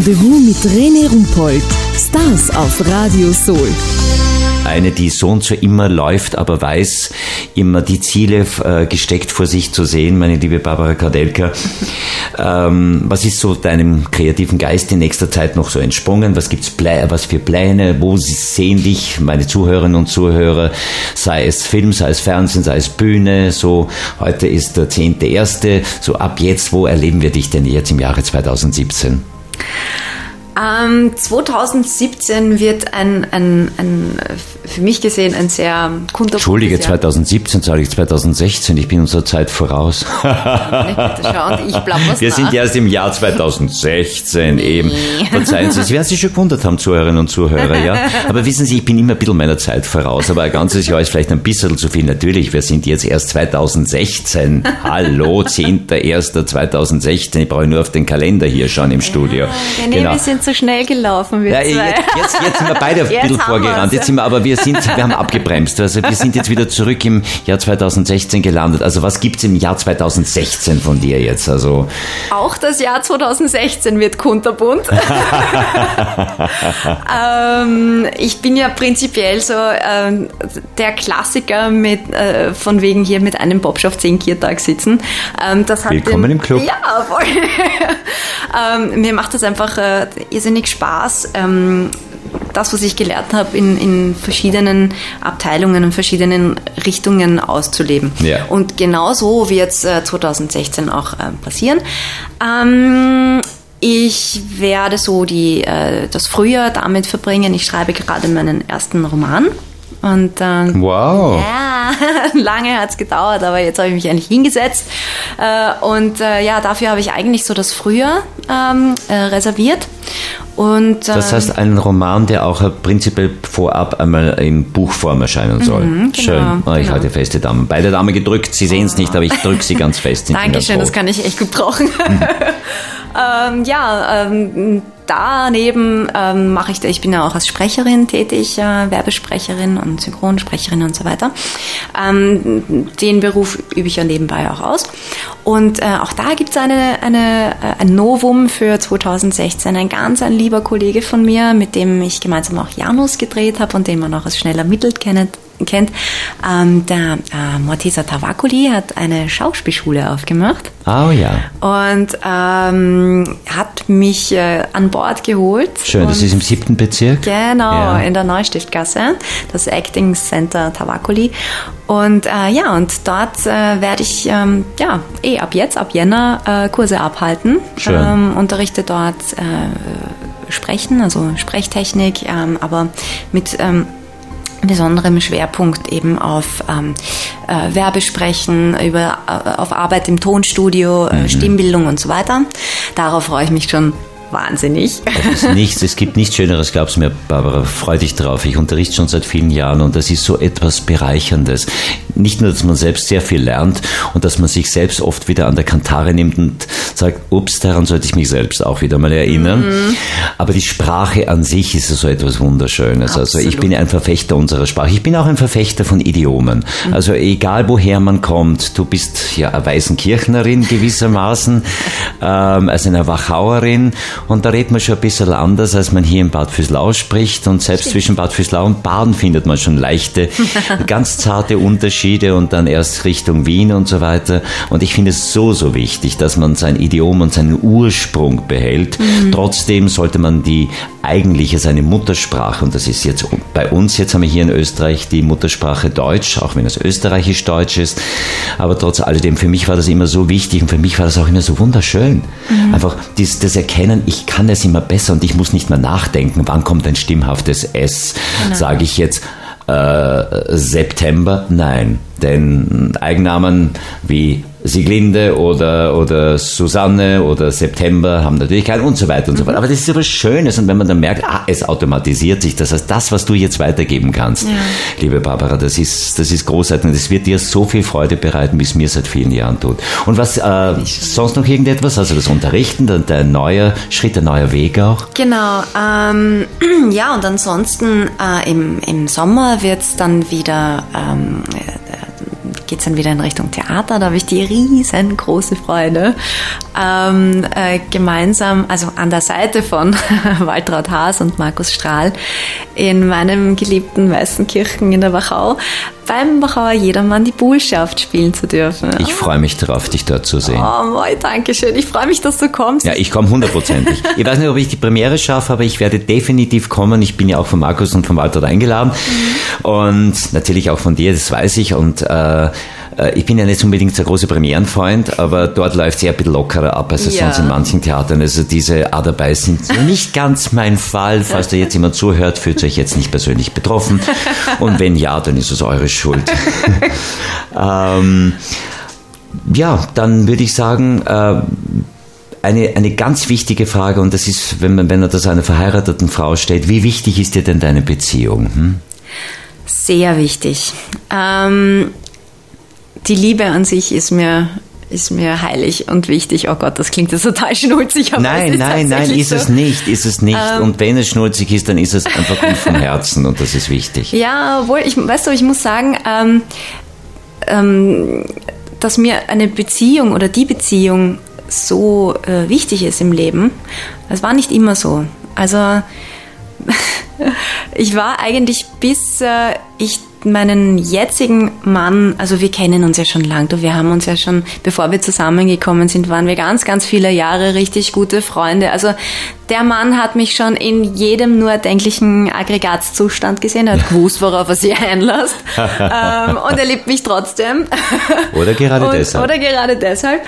Rendezvous mit René Rumpold. Stars auf Radio Soul. Eine, die so und so immer läuft, aber weiß, immer die Ziele gesteckt vor sich zu sehen, meine liebe Barbara Kardelka. Was ist so deinem kreativen Geist in nächster Zeit noch so entsprungen? Was gibt's was für Pläne? Wo sehen dich meine Zuhörerinnen und Zuhörer? Sei es Film, sei es Fernsehen, sei es Bühne. So, heute ist der 10.1. So ab jetzt, wo erleben wir dich denn jetzt im Jahre 2017? 2017 wird ein für mich gesehen ein sehr kunterbuntes Entschuldige, 2017 sage ich 2016, ich bin unserer Zeit voraus. Wir sind erst im Jahr 2016 eben. Verzeihen Sie, Sie werden sich schon gewundert haben, Zuhörerinnen und Zuhörer, ja. Aber wissen Sie, ich bin immer ein bisschen meiner Zeit voraus, aber ein ganzes Jahr ist vielleicht ein bisschen zu viel. Natürlich, wir sind jetzt erst 2016. Hallo, 10.01.2016. Ich brauche nur auf den Kalender hier schauen im Studio. Nee, genau. Wir sind so schnell gelaufen, wir zwei. Jetzt sind wir beide ein bisschen vorgerannt. Jetzt sind wir, aber wir haben abgebremst. Also wir sind jetzt wieder zurück im Jahr 2016 gelandet. Also was gibt's im Jahr 2016 von dir jetzt? Also auch das Jahr 2016 wird kunterbunt. Ich bin ja prinzipiell so der Klassiker mit von wegen hier mit einem Bobsch auf 10 Kiertag sitzen. Das hat Willkommen im Club. Ja, voll. Mir macht das einfach irrsinnig Spaß, das, was ich gelernt habe, in verschiedenen Abteilungen und verschiedenen Richtungen auszuleben. Ja. Und genau so wird es 2016 auch passieren. Ich werde so das Frühjahr damit verbringen. Ich schreibe gerade meinen ersten Roman. Und wow. Ja, lange hat es gedauert, aber jetzt habe ich mich eigentlich hingesetzt. Dafür habe ich eigentlich so das Frühjahr reserviert. Und, das heißt, einen Roman, der auch prinzipiell vorab einmal in Buchform erscheinen soll. Genau, schön. Ich halte fest, die Damen. Beide Damen gedrückt, Sie sehen es nicht, aber ich drücke sie ganz fest. Dankeschön, das kann ich echt gut brauchen. Daneben ich bin ja auch als Sprecherin tätig, Werbesprecherin und Synchronsprecherin und so weiter. Den Beruf übe ich ja nebenbei auch aus. Und auch da gibt es ein Novum für 2016. Ein lieber Kollege von mir, mit dem ich gemeinsam auch Janus gedreht habe und den man auch als Schnell ermittelt kennt. Der Morteza Tavakoli hat eine Schauspielschule aufgemacht. Oh ja. Und hat mich an Bord geholt. Schön, das ist im 7. Bezirk? Genau, ja. In der Neustiftgasse, das Acting Center Tavakoli. Und dort werde ich ab Jänner Kurse abhalten. Schön. Unterrichte dort Sprechen, also Sprechtechnik, aber mit besonderem Schwerpunkt eben auf Werbesprechen, auf Arbeit im Tonstudio, Stimmbildung und so weiter. Darauf freue ich mich schon wahnsinnig. Es gibt nichts Schöneres, glaub's mir, Barbara, freu dich drauf. Ich unterrichte schon seit vielen Jahren und das ist so etwas Bereicherndes. Nicht nur, dass man selbst sehr viel lernt und dass man sich selbst oft wieder an der Kantare nimmt und sagt, ups, daran sollte ich mich selbst auch wieder mal erinnern. Aber die Sprache an sich ist so etwas Wunderschönes. Absolut. Also ich bin ein Verfechter unserer Sprache. Ich bin auch ein Verfechter von Idiomen. Also egal woher man kommt, du bist ja eine Weißenkirchnerin gewissermaßen, also eine Wachauerin. Und da redet man schon ein bisschen anders, als man hier in Bad Vöslau spricht. Und selbst zwischen Bad Vöslau und Baden findet man schon leichte, ganz zarte Unterschiede und dann erst Richtung Wien und so weiter. Und ich finde es so wichtig, dass man sein Idiom und seinen Ursprung behält. Trotzdem sollte man seine Muttersprache, und das ist jetzt bei uns, jetzt haben wir hier in Österreich die Muttersprache Deutsch, auch wenn es österreichisch-deutsch ist. Aber trotz alledem, für mich war das immer so wichtig und für mich war das auch immer so wunderschön. Einfach das Erkennen, ich kann es immer besser und ich muss nicht mehr nachdenken, wann kommt ein stimmhaftes S. Genau. Sage ich jetzt September? Nein, denn Eigennamen wie Sieglinde oder Susanne oder September haben natürlich keinen und so weiter und so fort. Aber das ist aber Schönes und wenn man dann merkt, es automatisiert sich, das heißt, das, was du jetzt weitergeben kannst, liebe Barbara, das ist großartig und das wird dir so viel Freude bereiten, wie es mir seit vielen Jahren tut. Und was, sonst noch irgendetwas? Also das Unterrichten, der neue Schritt, der neue Weg auch? Genau, und ansonsten im Sommer wird es dann wieder geht es dann wieder in Richtung Theater. Da habe ich die riesengroße Freude, gemeinsam, also an der Seite von Waltraud Haas und Markus Strahl in meinem geliebten Weißenkirchen in der Wachau beim Wachauer Jedermann die Bullschaft spielen zu dürfen. Ich freue mich darauf, dich dort zu sehen. Oh, moi, danke schön. Ich freue mich, dass du kommst. Ja, ich komme 100%. Ich weiß nicht, ob ich die Premiere schaffe, aber ich werde definitiv kommen. Ich bin ja auch von Markus und von Waltraud eingeladen und natürlich auch von dir, das weiß ich. Und ich bin ja nicht unbedingt der große Premierenfreund, aber dort läuft es eher ein bisschen lockerer ab, als es sonst in manchen Theatern. Also diese dabei sind nicht ganz mein Fall. Falls da jetzt jemand zuhört, fühlt euch jetzt nicht persönlich betroffen. Und wenn ja, dann ist es eure Schuld. Ja, dann würde ich sagen, eine ganz wichtige Frage, und das ist, wenn man das einer verheirateten Frau stellt, wie wichtig ist dir denn deine Beziehung? Sehr wichtig. Die Liebe an sich ist mir heilig und wichtig. Oh Gott, das klingt jetzt total schnulzig. Aber nein, ist es nicht. Und wenn es schnulzig ist, dann ist es einfach gut vom Herzen und das ist wichtig. Ja, obwohl, ich muss sagen, dass mir eine Beziehung oder die Beziehung so wichtig ist im Leben, das war nicht immer so. Also ich war eigentlich bis ich meinen jetzigen Mann, also wir kennen uns ja schon lang, wir haben uns ja schon, bevor wir zusammengekommen sind, waren wir ganz, ganz viele Jahre richtig gute Freunde. Also der Mann hat mich schon in jedem nur erdenklichen Aggregatzustand gesehen, er hat gewusst, worauf er sich einlässt und er liebt mich trotzdem. Oder gerade deshalb.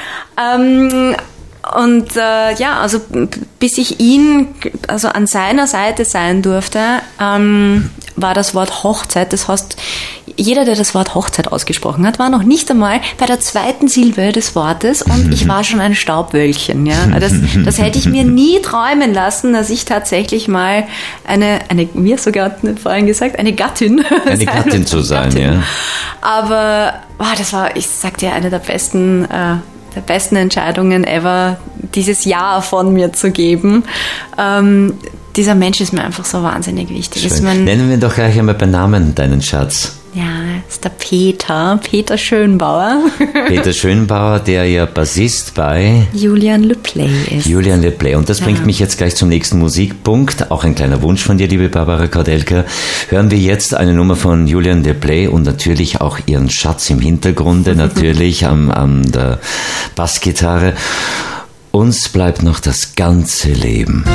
Und also bis ich ihn also an seiner Seite sein durfte, war das Wort Hochzeit, das heißt, jeder, der das Wort Hochzeit ausgesprochen hat, war noch nicht einmal bei der zweiten Silbe des Wortes und ich war schon ein Staubwölkchen. Ja? Das hätte ich mir nie träumen lassen, dass ich tatsächlich mal mir sogar vorhin gesagt, eine Gattin zu sein. Ja. Aber das war, ich sag dir, eine der besten Entscheidungen ever, dieses Ja von mir zu geben. Dieser Mensch ist mir einfach so wahnsinnig wichtig. Nennen wir doch gleich einmal bei Namen deinen Schatz. Ja, das ist der Peter Schönbauer. Peter Schönbauer, der ja Bassist bei Julian Le Play ist. Julian Le Play. Und das bringt mich jetzt gleich zum nächsten Musikpunkt. Auch ein kleiner Wunsch von dir, liebe Barbara Kaudelka. Hören wir jetzt eine Nummer von Julian Le Play und natürlich auch ihren Schatz im Hintergrunde, natürlich an der Bassgitarre. Uns bleibt noch das ganze Leben.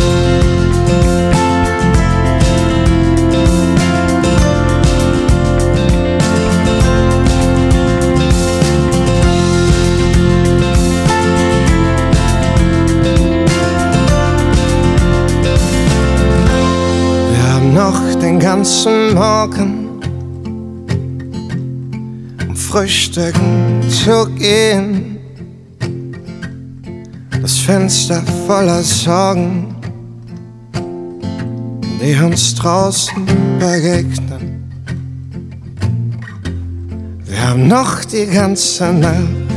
Ganzen Morgen, um frühstücken zu gehen. Das Fenster voller Sorgen, die uns draußen begegnen. Wir haben noch die ganze Nacht,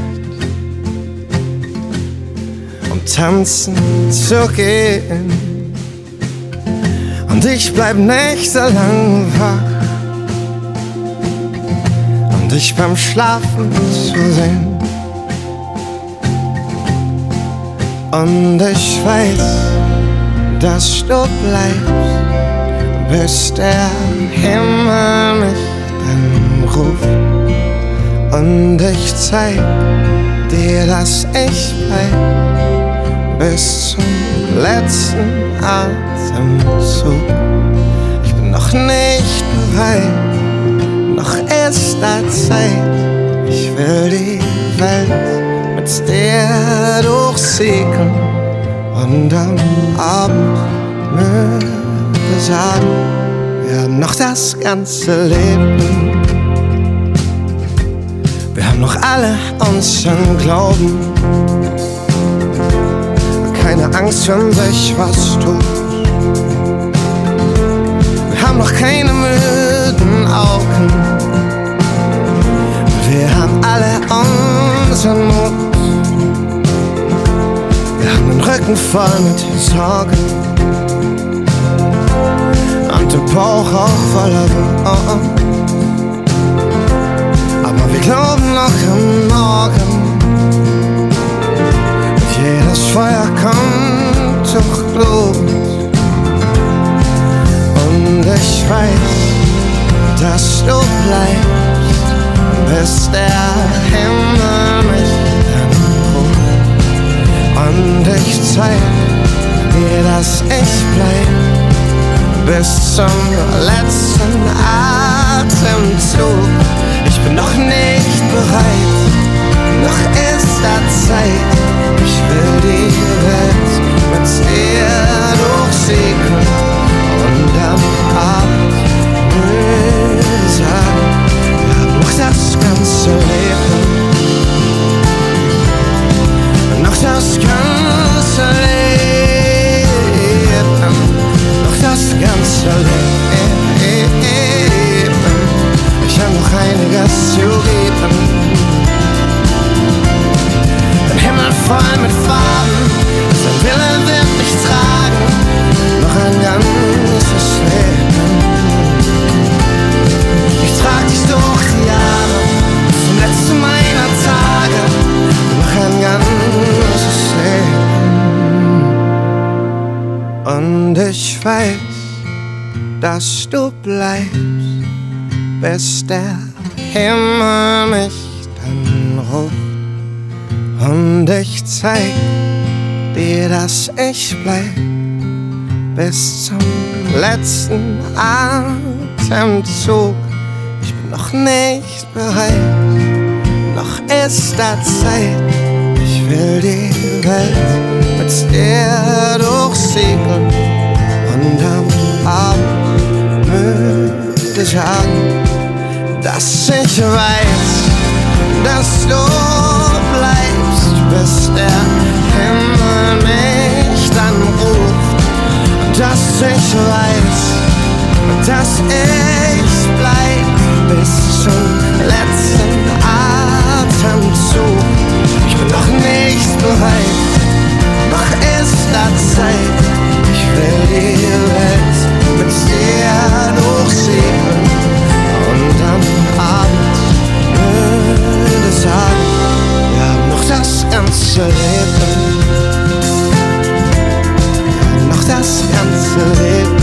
um tanzen zu gehen. Und ich bleib nächtelang wach, um dich beim Schlafen zu sehen. Und ich weiß, dass du bleibst, bis der Himmel mich dann ruft. Und ich zeig dir, dass ich bleib, bis zum letzten Atemzug. Ich bin noch nicht bereit, noch ist da Zeit. Ich will die Welt mit dir durchsegeln und am Abend möge sagen, wir haben noch das ganze Leben. Wir haben noch alle unseren Glauben. Keine Angst, wenn sich was tut. Wir haben noch keine müden Augen. Wir haben alle unseren Mut. Wir haben den Rücken voll mit Sorgen und den Bauch auch voller Wut. aber wir glauben noch am Morgen. Und jedes Feuer kommt durch Blut. Und ich weiß, dass du bleibst, bis der Himmel mich dann ruft. Und ich zeig dir, dass ich bleib, bis zum letzten Atemzug. Ich bin noch nicht bereit, noch ist da Zeit. Ich will die Welt mit dir durchsegeln und am Abend müde sagen, wir haben noch das ganze Leben, noch das ganze Leben, noch das ganze Leben. Ich hab noch einiges zu geben. Den Himmel voll mit Farben, sein Wille wird mich tragen, noch ein ganzes Leben. Ich trag dich durch die Jahre, bis zum letzten meiner Tage, noch ein ganzes Leben. Und ich weiß, dass du bleibst, bis der Himmel mich dann ruft. Und ich zeig dir, dass ich bleib, bis zum letzten Atemzug. Ich bin noch nicht bereit, noch ist da Zeit. Ich will die Welt mit dir durchsegeln und am Abend müde sagen, dass ich weiß, dass du bleibst, bis der Himmel mich dann ruft. Und dass ich weiß, dass ich bleib, bis zum letzten Atemzug. Ich bin noch nicht bereit, noch ist da Zeit. Ich will die Welt mit dir durchsegeln und am Abend müde sagen, wir haben noch das ganze Leben, wir haben noch das ganze Leben.